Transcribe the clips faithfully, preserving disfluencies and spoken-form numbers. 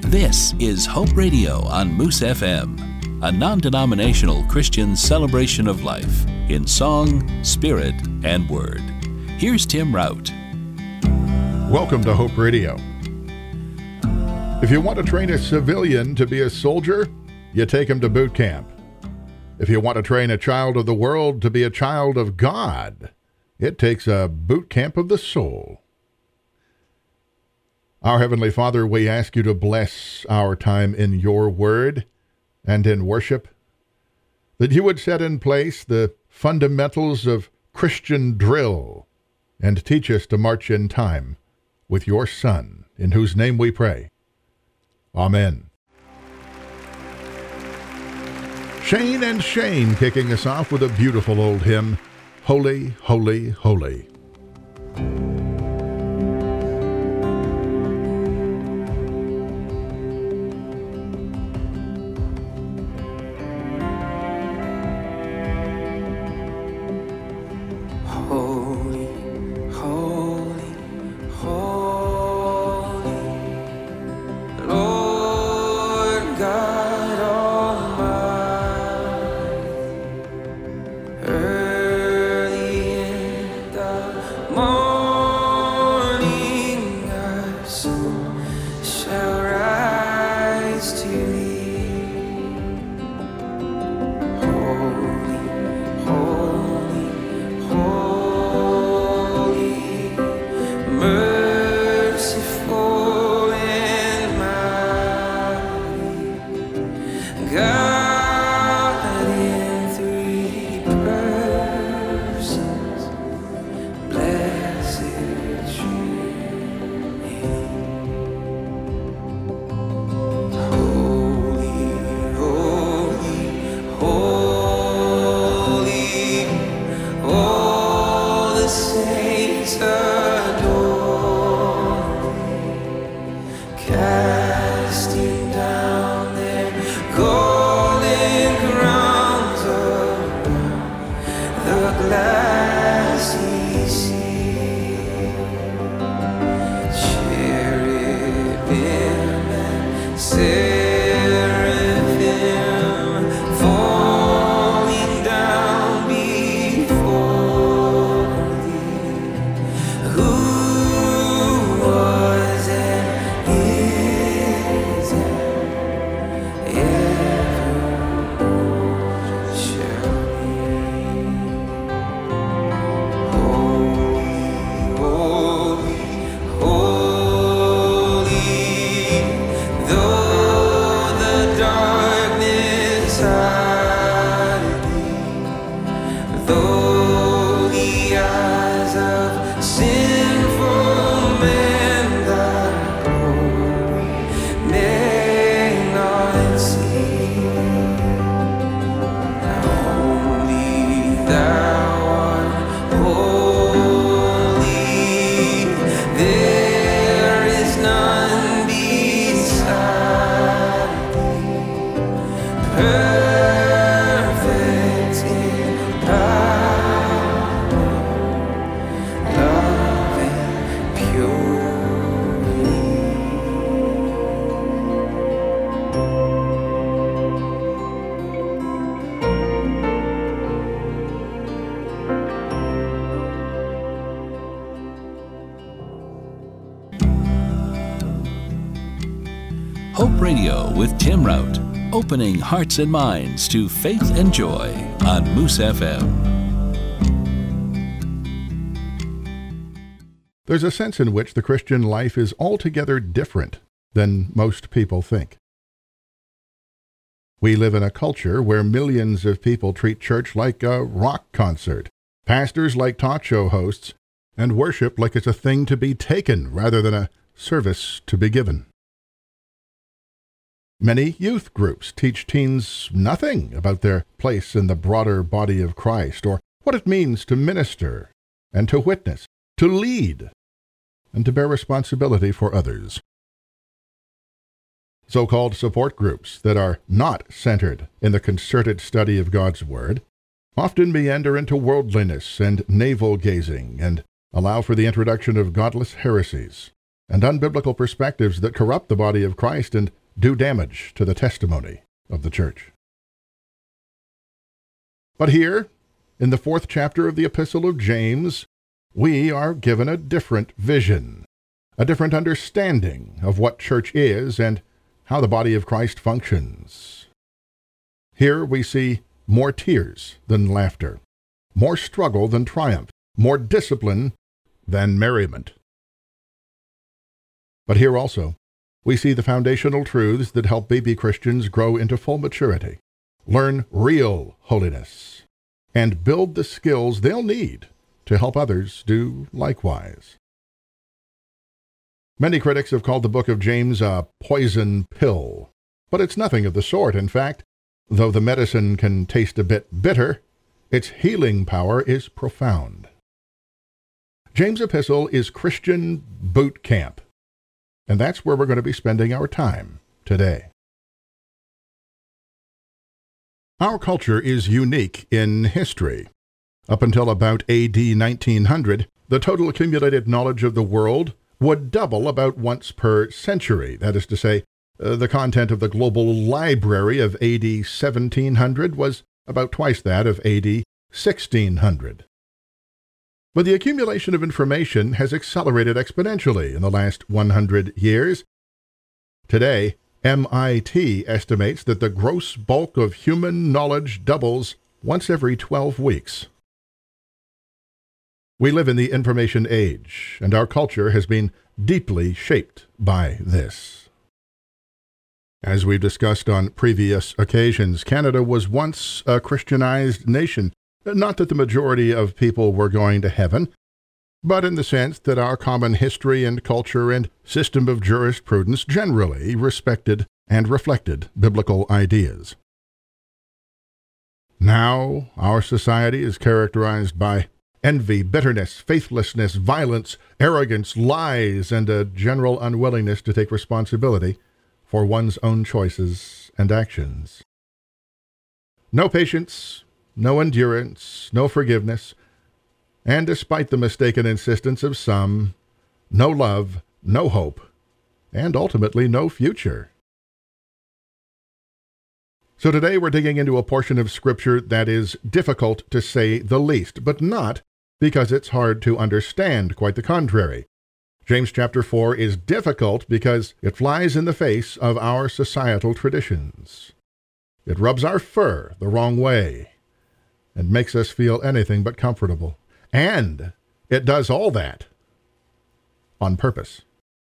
This is Hope Radio on Moose F M, a non-denominational Christian celebration of life in song, spirit, and word. Here's Tim Rout. Welcome to Hope Radio. If you want to train a civilian to be a soldier, you take him to boot camp. If you want to train a child of the world to be a child of God, it takes a boot camp of the soul. Our Heavenly Father, we ask you to bless our time in your word and in worship, that you would set in place the fundamentals of Christian drill and teach us to march in time with your Son, in whose name we pray. Amen. Shane and Shane kicking us off with a beautiful old hymn, Holy, Holy, Holy. Hope Radio with Tim Rout, opening hearts and minds to faith and joy on Moose F M. There's a sense in which the Christian life is altogether different than most people think. We live in a culture where millions of people treat church like a rock concert, pastors like talk show hosts, and worship like it's a thing to be taken rather than a service to be given. Many youth groups teach teens nothing about their place in the broader body of Christ, or what it means to minister and to witness, to lead, and to bear responsibility for others. So-called support groups that are not centered in the concerted study of God's Word often meander into worldliness and navel-gazing and allow for the introduction of godless heresies, and unbiblical perspectives that corrupt the body of Christ and do damage to the testimony of the church. But here, in the fourth chapter of the Epistle of James, we are given a different vision, a different understanding of what church is and how the body of Christ functions. Here we see more tears than laughter, more struggle than triumph, more discipline than merriment. But here also, we see the foundational truths that help baby Christians grow into full maturity, learn real holiness, and build the skills they'll need to help others do likewise. Many critics have called the book of James a poison pill, but it's nothing of the sort. In fact, though the medicine can taste a bit bitter, its healing power is profound. James' epistle is Christian boot camp, and that's where we're going to be spending our time today. Our culture is unique in history. Up until about A D nineteen hundred, the total accumulated knowledge of the world would double about once per century. That is to say, uh, the content of the global library of A D seventeen hundred was about twice that of A D sixteen hundred. But the accumulation of information has accelerated exponentially in the last one hundred years. Today, M I T estimates that the gross bulk of human knowledge doubles once every twelve weeks. We live in the information age, and our culture has been deeply shaped by this. As we've discussed on previous occasions, Canada was once a Christianized nation. Not that the majority of people were going to heaven, but in the sense that our common history and culture and system of jurisprudence generally respected and reflected biblical ideas. Now, our society is characterized by envy, bitterness, faithlessness, violence, arrogance, lies, and a general unwillingness to take responsibility for one's own choices and actions. No patience, no endurance, no forgiveness, and despite the mistaken insistence of some, no love, no hope, and ultimately no future. So today we're digging into a portion of Scripture that is difficult to say the least, but not because it's hard to understand, quite the contrary. James chapter four is difficult because it flies in the face of our societal traditions. It rubs our fur the wrong way and makes us feel anything but comfortable. And it does all that on purpose.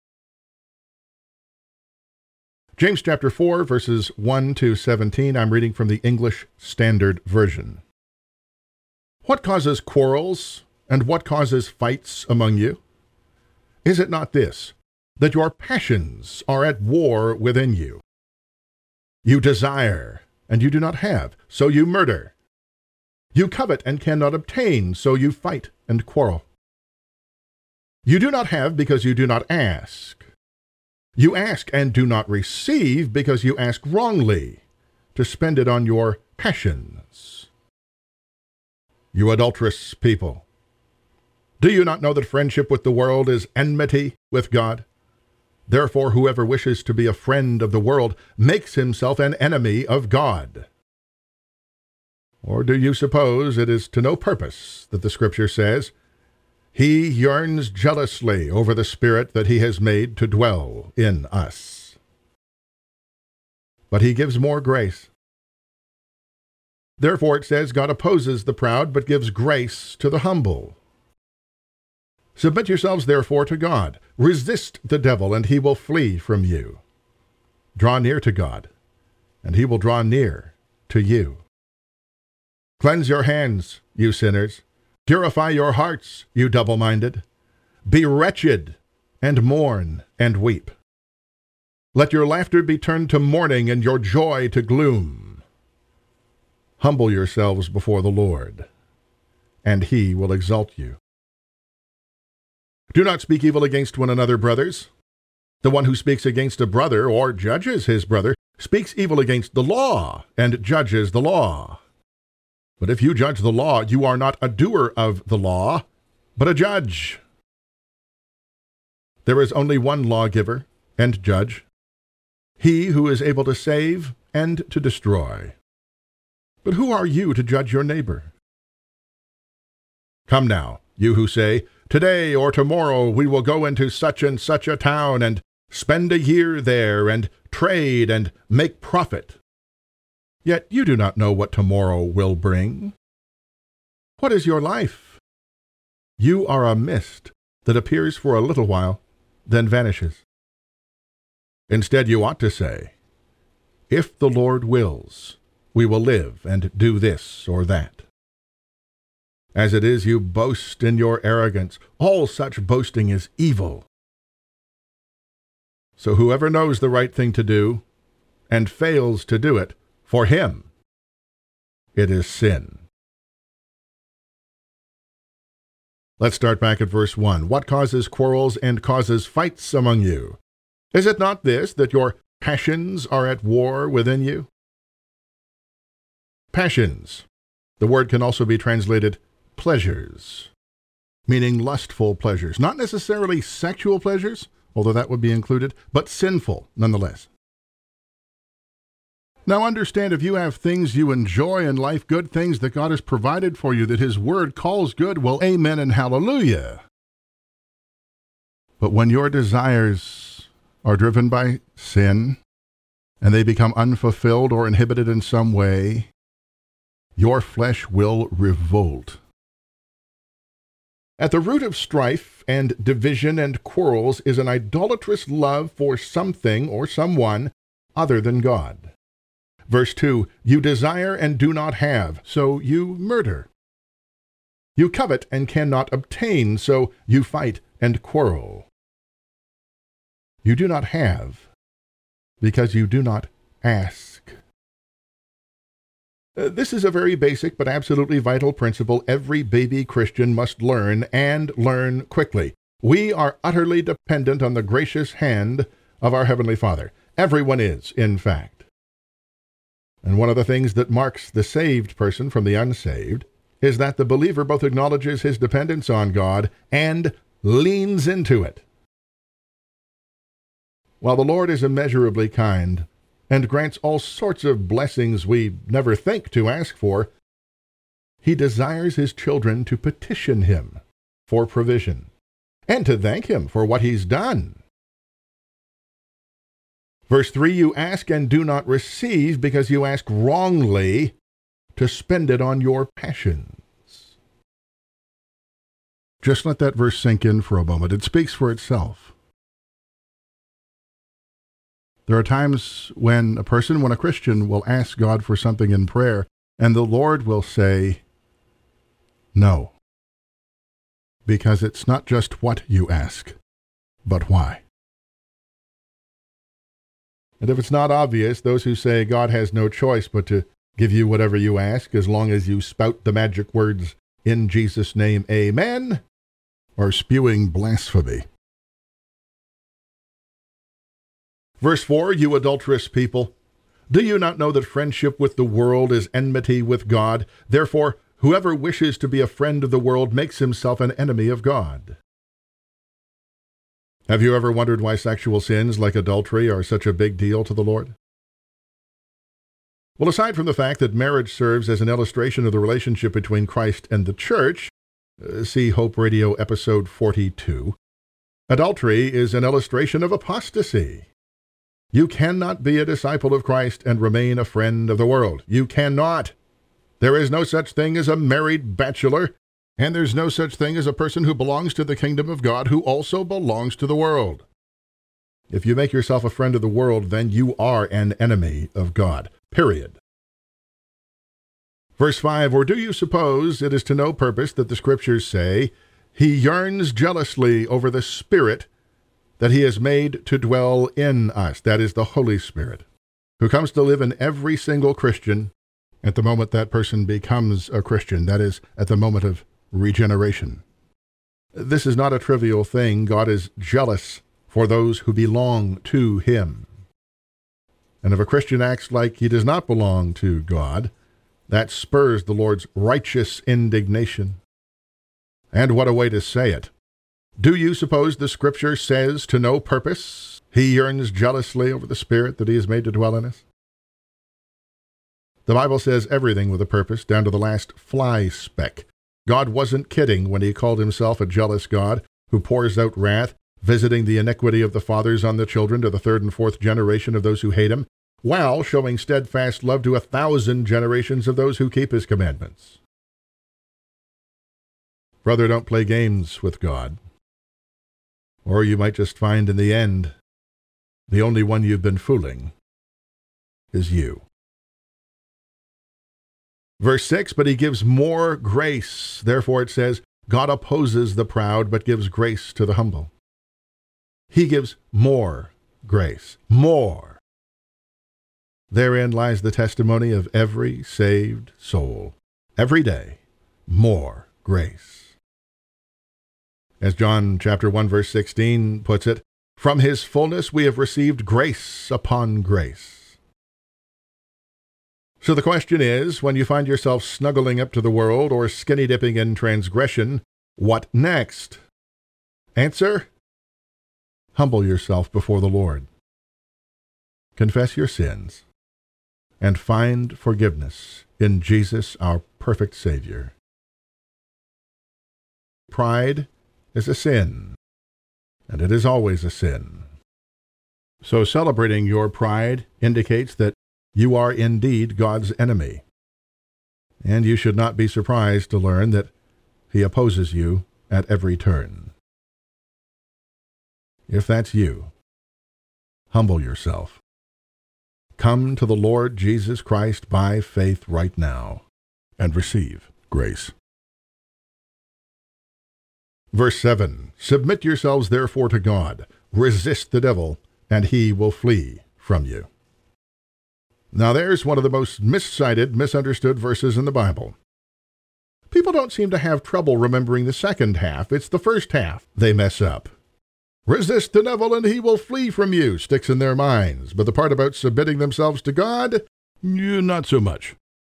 James chapter four, verses one to seventeen, I'm reading from the English Standard Version. What causes quarrels, and what causes fights among you? Is it not this, that your passions are at war within you? You desire, and you do not have, so you murder. You covet and cannot obtain, so you fight and quarrel. You do not have because you do not ask. You ask and do not receive because you ask wrongly, to spend it on your passions. You adulterous people, do you not know that friendship with the world is enmity with God? Therefore, whoever wishes to be a friend of the world makes himself an enemy of God. Or do you suppose it is to no purpose that the Scripture says, He yearns jealously over the Spirit that He has made to dwell in us? But He gives more grace. Therefore it says, God opposes the proud, but gives grace to the humble. Submit yourselves therefore to God. Resist the devil, and he will flee from you. Draw near to God, and he will draw near to you. Cleanse your hands, you sinners. Purify your hearts, you double-minded. Be wretched, and mourn, and weep. Let your laughter be turned to mourning, and your joy to gloom. Humble yourselves before the Lord, and he will exalt you. Do not speak evil against one another, brothers. The one who speaks against a brother or judges his brother speaks evil against the law and judges the law. But if you judge the law, you are not a doer of the law, but a judge. There is only one lawgiver and judge, he who is able to save and to destroy. But who are you to judge your neighbor? Come now, you who say, today or tomorrow we will go into such and such a town and spend a year there and trade and make profit. Yet you do not know what tomorrow will bring. What is your life? You are a mist that appears for a little while, then vanishes. Instead, you ought to say, if the Lord wills, we will live and do this or that. As it is, you boast in your arrogance. All such boasting is evil. So whoever knows the right thing to do and fails to do it, for him it is sin. Let's start back at verse one. What causes quarrels and causes fights among you? Is it not this, that your passions are at war within you? Passions. The word can also be translated pleasures, meaning lustful pleasures. Not necessarily sexual pleasures, although that would be included, but sinful nonetheless. Now understand, if you have things you enjoy in life, good things that God has provided for you, that His Word calls good, well, amen and hallelujah. But when your desires are driven by sin, and they become unfulfilled or inhibited in some way, your flesh will revolt. At the root of strife and division and quarrels is an idolatrous love for something or someone other than God. Verse two, you desire and do not have, so you murder. You covet and cannot obtain, so you fight and quarrel. You do not have, because you do not ask. Uh, this is a very basic but absolutely vital principle every baby Christian must learn, and learn quickly. We are utterly dependent on the gracious hand of our Heavenly Father. Everyone is, in fact. And one of the things that marks the saved person from the unsaved is that the believer both acknowledges his dependence on God and leans into it. While the Lord is immeasurably kind and grants all sorts of blessings we never think to ask for, He desires His children to petition Him for provision and to thank Him for what He's done. Verse three, you ask and do not receive because you ask wrongly to spend it on your passions. Just let that verse sink in for a moment. It speaks for itself. There are times when a person, when a Christian, will ask God for something in prayer, and the Lord will say, no. Because it's not just what you ask, but why. And if it's not obvious, those who say God has no choice but to give you whatever you ask, as long as you spout the magic words, in Jesus' name, amen, are spewing blasphemy. Verse four, you adulterous people, do you not know that friendship with the world is enmity with God? Therefore, whoever wishes to be a friend of the world makes himself an enemy of God. Have you ever wondered why sexual sins like adultery are such a big deal to the Lord? Well, aside from the fact that marriage serves as an illustration of the relationship between Christ and the church, uh, see Hope Radio episode forty-two, adultery is an illustration of apostasy. You cannot be a disciple of Christ and remain a friend of the world. You cannot. There is no such thing as a married bachelor, and there's no such thing as a person who belongs to the kingdom of God who also belongs to the world. If you make yourself a friend of the world, then you are an enemy of God. Period. Verse five, or do you suppose it is to no purpose that the Scriptures say, He yearns jealously over the Spirit that He has made to dwell in us, that is the Holy Spirit, who comes to live in every single Christian at the moment that person becomes a Christian, that is, at the moment of regeneration. This is not a trivial thing. God is jealous for those who belong to Him. And if a Christian acts like he does not belong to God, that spurs the Lord's righteous indignation. And what a way to say it. Do you suppose the Scripture says to no purpose he yearns jealously over the Spirit that he has made to dwell in us? The Bible says everything with a purpose, down to the last fly speck. God wasn't kidding when he called himself a jealous God who pours out wrath, visiting the iniquity of the fathers on the children to the third and fourth generation of those who hate him, while showing steadfast love to a thousand generations of those who keep his commandments. Brother, don't play games with God, or you might just find in the end the only one you've been fooling is you. Verse six, but he gives more grace. Therefore it says, God opposes the proud, but gives grace to the humble. He gives more grace. More. Therein lies the testimony of every saved soul. Every day, more grace. As John chapter one, verse sixteen puts it, from his fullness we have received grace upon grace. So the question is, when you find yourself snuggling up to the world or skinny dipping in transgression, what next? Answer, humble yourself before the Lord. Confess your sins and find forgiveness in Jesus, our perfect Savior. Pride is a sin, and it is always a sin. So celebrating your pride indicates that you are indeed God's enemy, and you should not be surprised to learn that he opposes you at every turn. If that's you, humble yourself. Come to the Lord Jesus Christ by faith right now and receive grace. Verse seven, submit yourselves therefore to God. Resist the devil, and he will flee from you. Now there's one of the most miscited, misunderstood verses in the Bible. People don't seem to have trouble remembering the second half. It's the first half they mess up. Resist the devil and he will flee from you sticks in their minds, but the part about submitting themselves to God, not so much.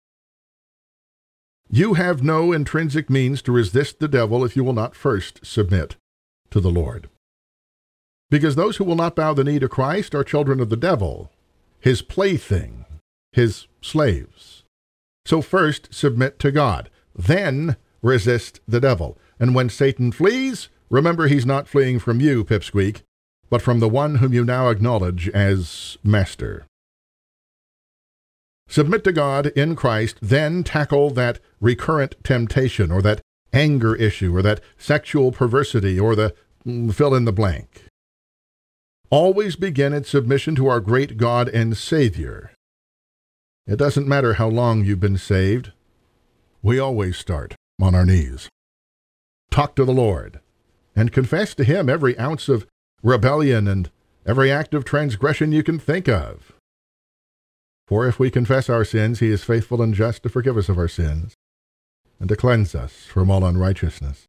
You have no intrinsic means to resist the devil if you will not first submit to the Lord. Because those who will not bow the knee to Christ are children of the devil, his plaything, his slaves. So first submit to God, then resist the devil. And when Satan flees, remember he's not fleeing from you, pipsqueak, but from the one whom you now acknowledge as master. Submit to God in Christ, then tackle that recurrent temptation or that anger issue or that sexual perversity or the mm, fill in the blank. Always begin in submission to our great God and Savior. It doesn't matter how long you've been saved. We always start on our knees. Talk to the Lord and confess to him every ounce of rebellion and every act of transgression you can think of. For if we confess our sins, he is faithful and just to forgive us of our sins and to cleanse us from all unrighteousness.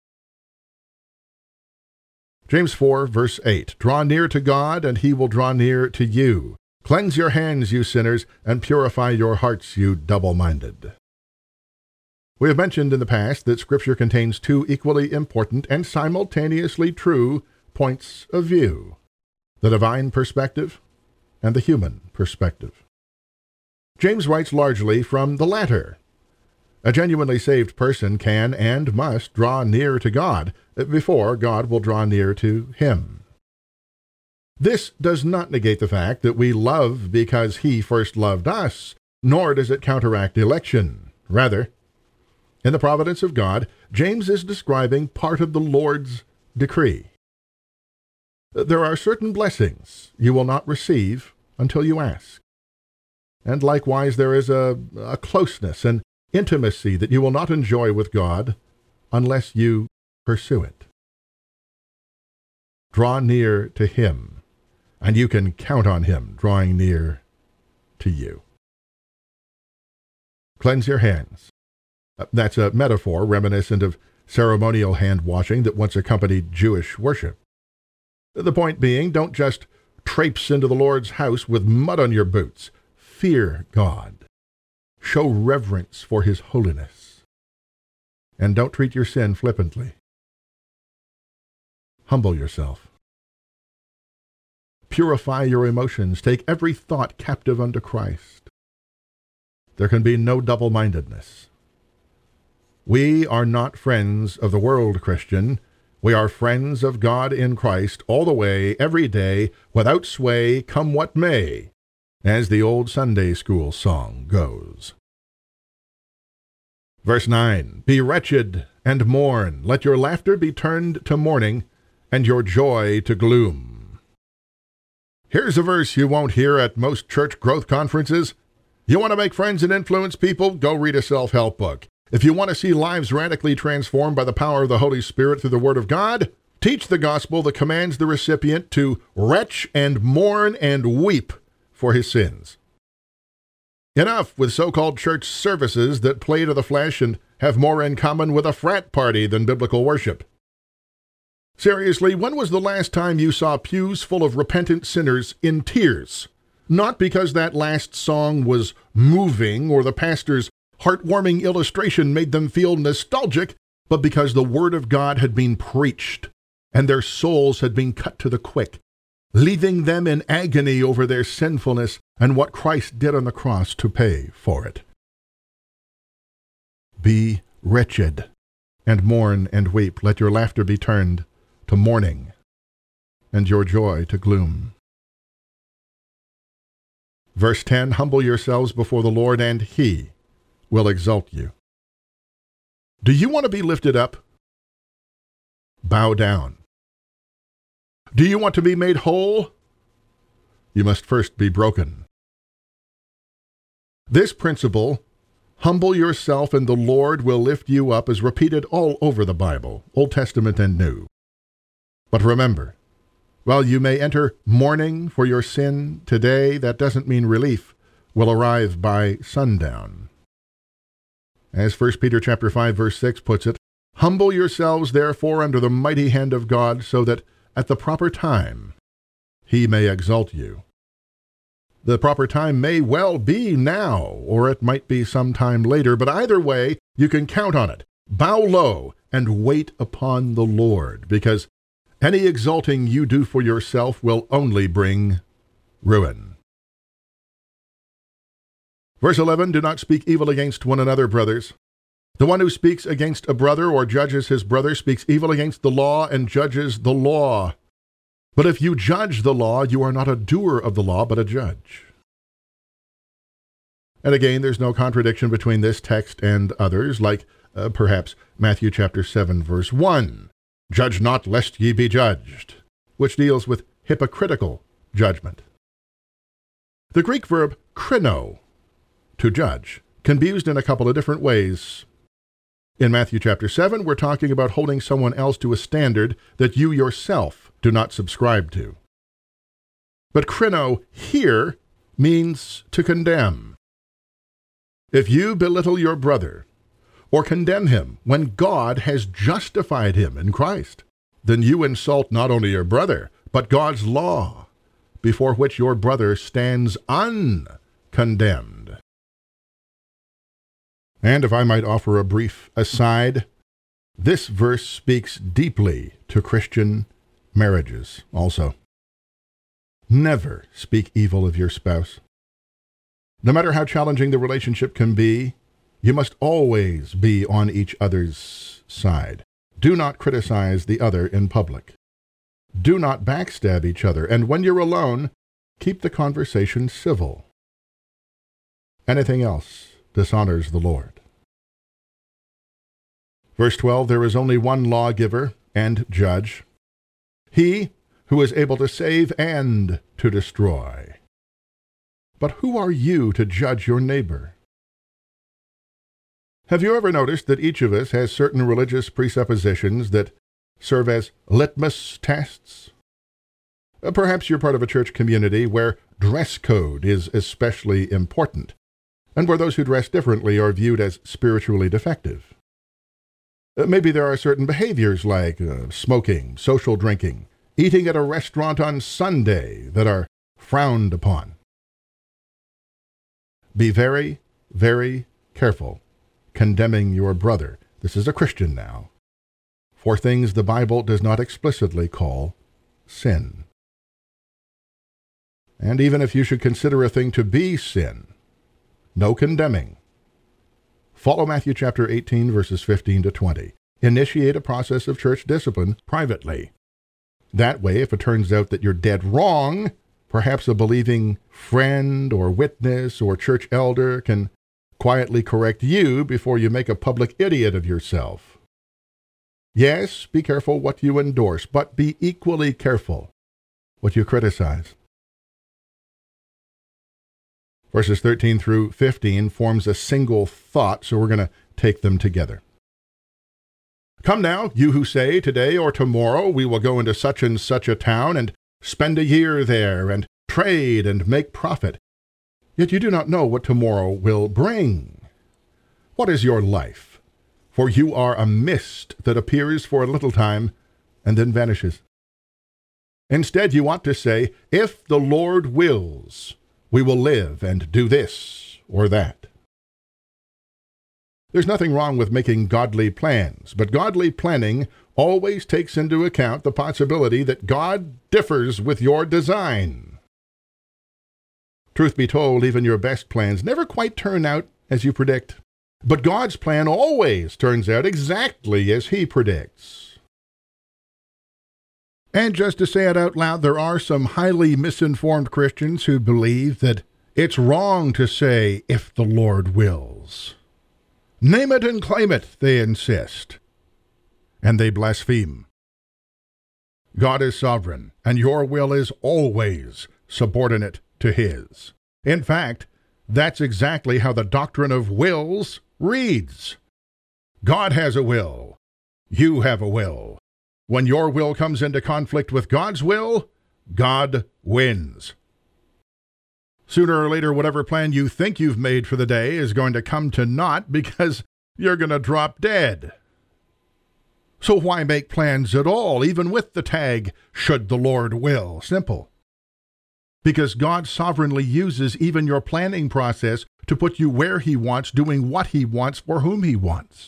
James four, verse eight, draw near to God, and he will draw near to you. Cleanse your hands, you sinners, and purify your hearts, you double-minded. We have mentioned in the past that Scripture contains two equally important and simultaneously true points of view, the divine perspective and the human perspective. James writes largely from the latter. A genuinely saved person can and must draw near to God before God will draw near to him. This does not negate the fact that we love because he first loved us, nor does it counteract election. Rather, in the providence of God, James is describing part of the Lord's decree. There are certain blessings you will not receive until you ask. And likewise, there is a, a closeness and intimacy that you will not enjoy with God unless you pursue it. Draw near to him, and you can count on him drawing near to you. Cleanse your hands. That's a metaphor reminiscent of ceremonial hand-washing that once accompanied Jewish worship. The point being, don't just traipse into the Lord's house with mud on your boots. Fear God. Show reverence for his holiness. And don't treat your sin flippantly. humble yourself. Purify your emotions. Take every thought captive unto Christ. There can be no double-mindedness. We are not friends of the world, Christian. We are friends of God in Christ all the way, every day, without sway, come what may, as the old Sunday school song goes. Verse nine, be wretched and mourn. Let your laughter be turned to mourning, and your joy to gloom. Here's a verse you won't hear at most church growth conferences. You want to make friends and influence people? Go read a self-help book. If you want to see lives radically transformed by the power of the Holy Spirit through the Word of God, teach the gospel that commands the recipient to retch and mourn and weep for his sins. Enough with so-called church services that play to the flesh and have more in common with a frat party than biblical worship. Seriously, when was the last time you saw pews full of repentant sinners in tears? Not because that last song was moving or the pastor's heartwarming illustration made them feel nostalgic, but because the Word of God had been preached and their souls had been cut to the quick, leaving them in agony over their sinfulness and what Christ did on the cross to pay for it. Be wretched and mourn and weep. Let your laughter be turned to mourning and your joy to gloom. Verse ten, humble yourselves before the Lord, and He will exalt you. Do you want to be lifted up? Bow down. Do you want to be made whole? You must first be broken. This principle, humble yourself and the Lord will lift you up, is repeated all over the Bible, Old Testament and New. But remember, while you may enter mourning for your sin today, that doesn't mean relief will arrive by sundown. As First Peter chapter five, verse six puts it, humble yourselves therefore under the mighty hand of God, so that at the proper time He may exalt you. The proper time may well be now, or it might be some time later, but either way, you can count on it. Bow low and wait upon the Lord, because any exalting you do for yourself will only bring ruin. Verse eleven, do not speak evil against one another, brothers. The one who speaks against a brother or judges his brother speaks evil against the law and judges the law. But if you judge the law, you are not a doer of the law, but a judge. And again, there's no contradiction between this text and others, like uh, perhaps Matthew chapter seven, verse one. Judge not, lest ye be judged, which deals with hypocritical judgment. The Greek verb krino, to judge, can be used in a couple of different ways. In Matthew chapter seven, we're talking about holding someone else to a standard that you yourself do not subscribe to. But krino here means to condemn. If you belittle your brother or condemn him when God has justified him in Christ, then you insult not only your brother, but God's law, before which your brother stands uncondemned. And if I might offer a brief aside, this verse speaks deeply to Christian marriages also. Never speak evil of your spouse. No matter how challenging the relationship can be, you must always be on each other's side. Do not criticize the other in public. Do not backstab each other, and when you're alone, keep the conversation civil. Anything else dishonors the Lord. Verse twelve, there is only one lawgiver and judge, He who is able to save and to destroy. But who are you to judge your neighbor? Have you ever noticed that each of us has certain religious presuppositions that serve as litmus tests? Perhaps you're part of a church community where dress code is especially important, and where those who dress differently are viewed as spiritually defective. Maybe there are certain behaviors like uh, smoking, social drinking, eating at a restaurant on Sunday that are frowned upon. Be very, very careful condemning your brother. This is a Christian now, for things the Bible does not explicitly call sin. And even if you should consider a thing to be sin, no condemning. Follow Matthew chapter eighteen, verses fifteen to twenty. Initiate a process of church discipline privately. That way, if it turns out that you're dead wrong, perhaps a believing friend or witness or church elder can quietly correct you before you make a public idiot of yourself. Yes, be careful what you endorse, but be equally careful what you criticize. Verses thirteen through fifteen forms a single thought, so we're going to take them together. Come now, you who say, today or tomorrow we will go into such and such a town and spend a year there and trade and make profit. Yet you do not know what tomorrow will bring. What is your life? For you are a mist that appears for a little time and then vanishes. Instead, you ought to say, if the Lord wills, we will live and do this or that. There's nothing wrong with making godly plans, but godly planning always takes into account the possibility that God differs with your design. Truth be told, even your best plans never quite turn out as you predict, but God's plan always turns out exactly as He predicts. And just to say it out loud, there are some highly misinformed Christians who believe that it's wrong to say, if the Lord wills. Name it and claim it, they insist. And they blaspheme. God is sovereign, and your will is always subordinate to His. In fact, that's exactly how the doctrine of wills reads. God has a will. You have a will. When your will comes into conflict with God's will, God wins. Sooner or later, whatever plan you think you've made for the day is going to come to naught because you're going to drop dead. So why make plans at all, even with the tag, should the Lord will? Simple. Because God sovereignly uses even your planning process to put you where He wants, doing what He wants, for whom He wants.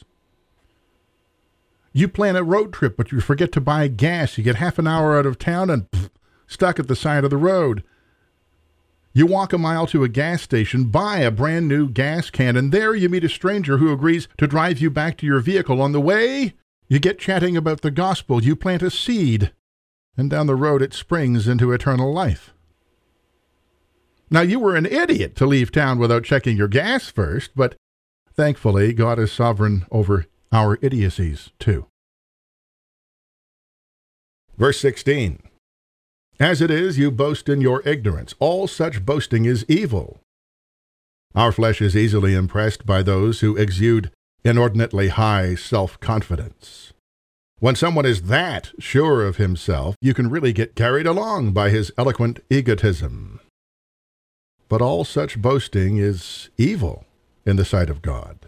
You plan a road trip, but you forget to buy gas. You get half an hour out of town and pff, stuck at the side of the road. You walk a mile to a gas station, buy a brand new gas can, and there you meet a stranger who agrees to drive you back to your vehicle. On the way, you get chatting about the gospel. You plant a seed, and down the road it springs into eternal life. Now, you were an idiot to leave town without checking your gas first, but thankfully, God is sovereign over our idiocies, too. Verse sixteen. As it is, you boast in your ignorance. All such boasting is evil. Our flesh is easily impressed by those who exude inordinately high self-confidence. When someone is that sure of himself, you can really get carried along by his eloquent egotism. But all such boasting is evil in the sight of God.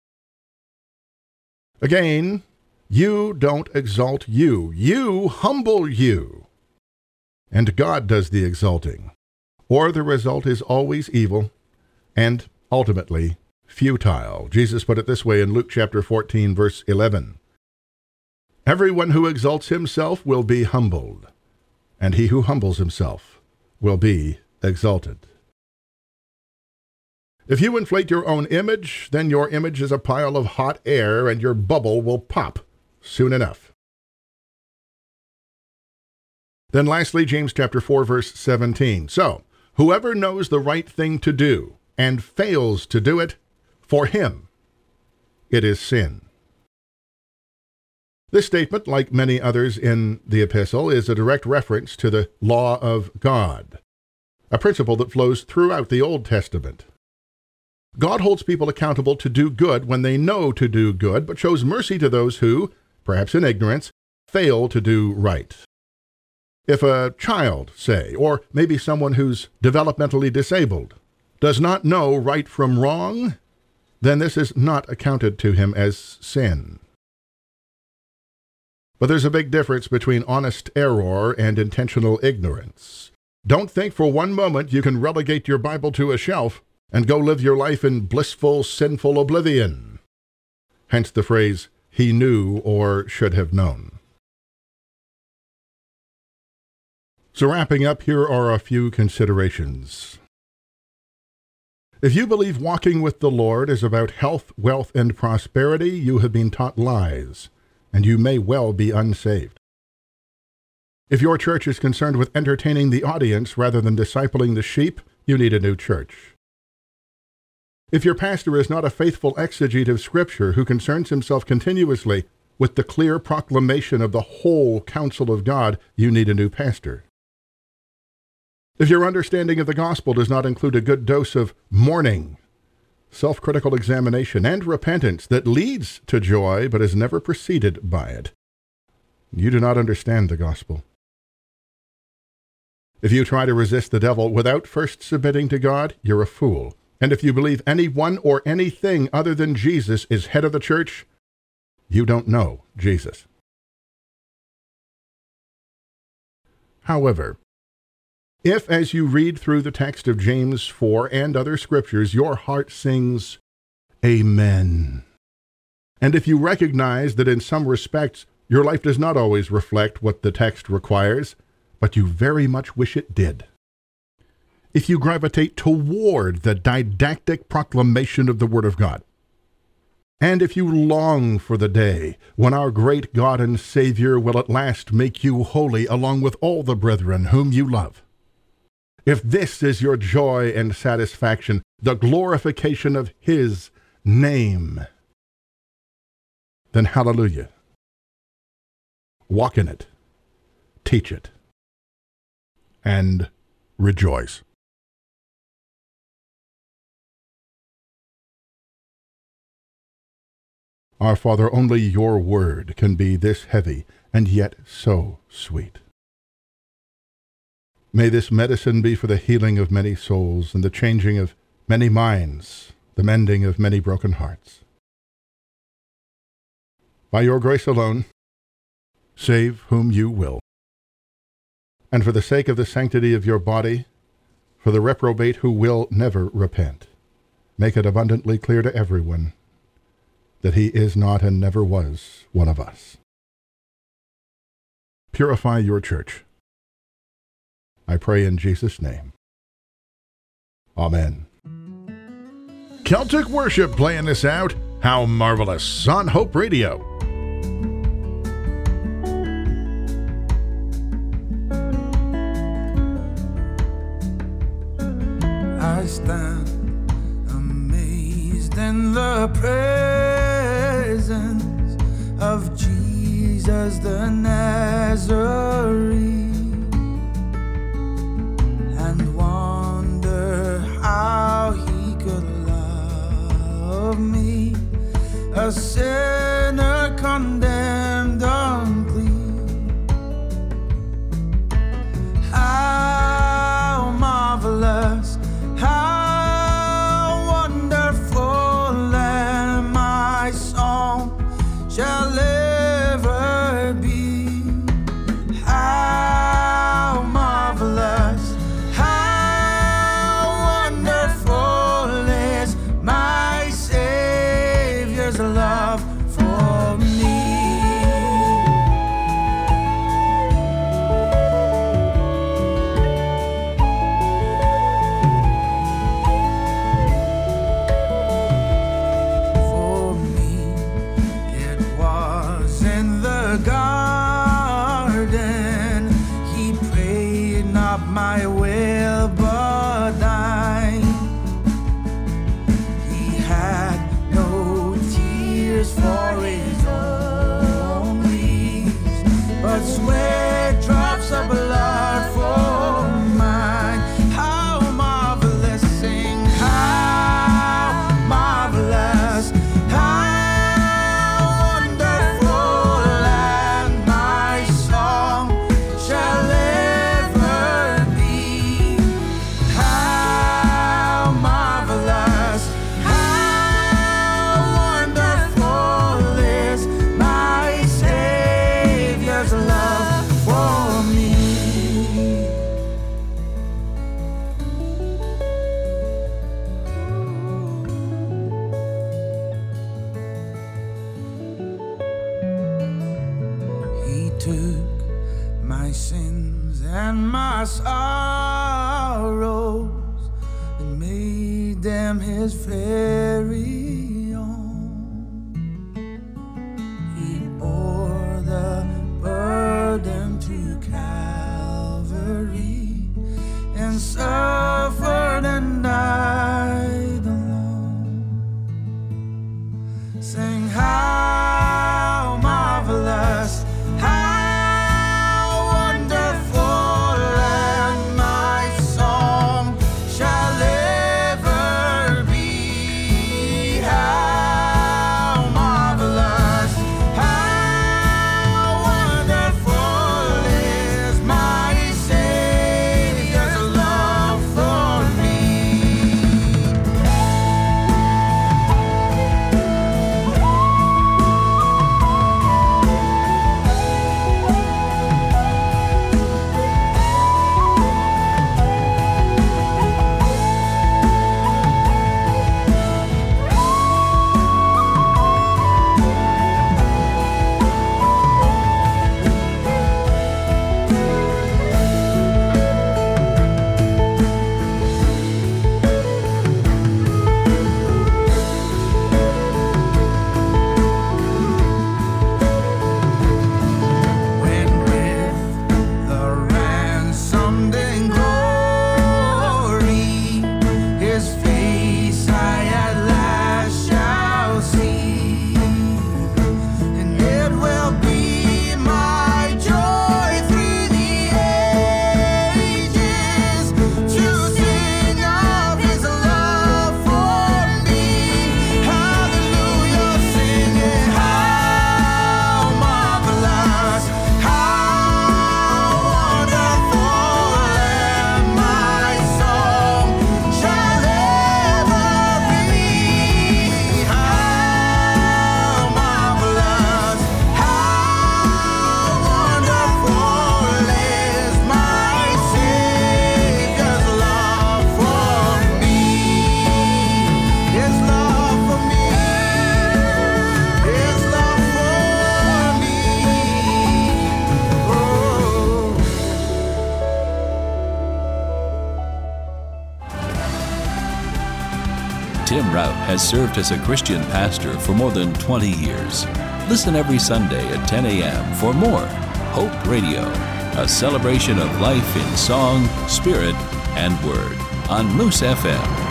Again, you don't exalt you. You humble you. And God does the exalting. Or the result is always evil and ultimately futile. Jesus put it this way in Luke chapter fourteen, verse eleven. Everyone who exalts himself will be humbled, and he who humbles himself will be exalted. If you inflate your own image, then your image is a pile of hot air, and your bubble will pop soon enough. Then lastly, James chapter four, verse seventeen. So, whoever knows the right thing to do and fails to do it, for him it is sin. This statement, like many others in the epistle, is a direct reference to the law of God, a principle that flows throughout the Old Testament. God holds people accountable to do good when they know to do good, but shows mercy to those who, perhaps in ignorance, fail to do right. If a child, say, or maybe someone who's developmentally disabled, does not know right from wrong, then this is not accounted to him as sin. But there's a big difference between honest error and intentional ignorance. Don't think for one moment you can relegate your Bible to a shelf and go live your life in blissful, sinful oblivion. Hence the phrase, he knew or should have known. So wrapping up, here are a few considerations. If you believe walking with the Lord is about health, wealth, and prosperity, you have been taught lies, and you may well be unsaved. If your church is concerned with entertaining the audience rather than discipling the sheep, you need a new church. If your pastor is not a faithful exegete of Scripture who concerns himself continuously with the clear proclamation of the whole counsel of God, you need a new pastor. If your understanding of the gospel does not include a good dose of mourning, self-critical examination, and repentance that leads to joy but is never preceded by it, you do not understand the gospel. If you try to resist the devil without first submitting to God, you're a fool. And if you believe anyone or anything other than Jesus is head of the church, you don't know Jesus. However, if as you read through the text of James four and other scriptures, your heart sings, Amen, and if you recognize that in some respects your life does not always reflect what the text requires, but you very much wish it did, if you gravitate toward the didactic proclamation of the Word of God, and if you long for the day when our great God and Savior will at last make you holy along with all the brethren whom you love, if this is your joy and satisfaction, the glorification of His name, then hallelujah. Walk in it, teach it, and rejoice. Our Father, only your word can be this heavy and yet so sweet. May this medicine be for the healing of many souls and the changing of many minds, the mending of many broken hearts. By your grace alone, save whom you will. And for the sake of the sanctity of your body, for the reprobate who will never repent, make it abundantly clear to everyone that he is not and never was one of us. Purify your church. I pray in Jesus' name. Amen. Celtic Worship playing this out. How marvelous on Hope Radio. I stand amazed in the presence of Jesus the Nazarene, and wonder how he could love me, a sinner condemned unclean. How marvelous, how wonderful, and my song shall ever be. How marvelous, how wonderful is my Savior's love for me. For me, it was in the garden. He prayed not my will but thine. He had no tears for his own needs, but sweat drops of blood for mine. How marvelous, sing, how marvelous, how wonderful, and my song shall ever be. How marvelous, how wonderful my sorrows and made them his very own. He bore the burden to Calvary and suffered and died alone. Sing how marvelous, how wonderful, and my song shall ever be. How marvelous, how wonderful is my Savior's love for me. When with the ransomed in glory, his face I at last shall see, and it will be my joy through the ages to sing of his love for me. Hallelujah, singing how marvelous, how wonderful, and my song shall ever be. How marvelous, how wonderful is my Savior's love for me. His love for me, His love for me. Oh. Tim Rout has served as a Christian pastor for more than twenty years. Listen every Sunday at ten a.m. for more Hope Radio, a celebration of life in song, spirit, and word on Moose F M.